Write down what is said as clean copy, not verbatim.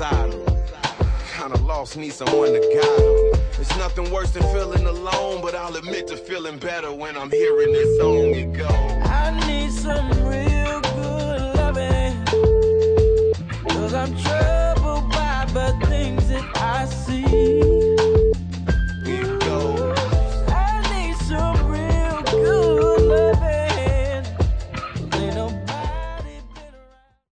suicidal. Kinda lost, need someone to guide them. It's nothing worse than feeling alone, but I'll admit to feeling better when I'm hearing this song. It goes, I need some real good loving, 'cause I'm trying.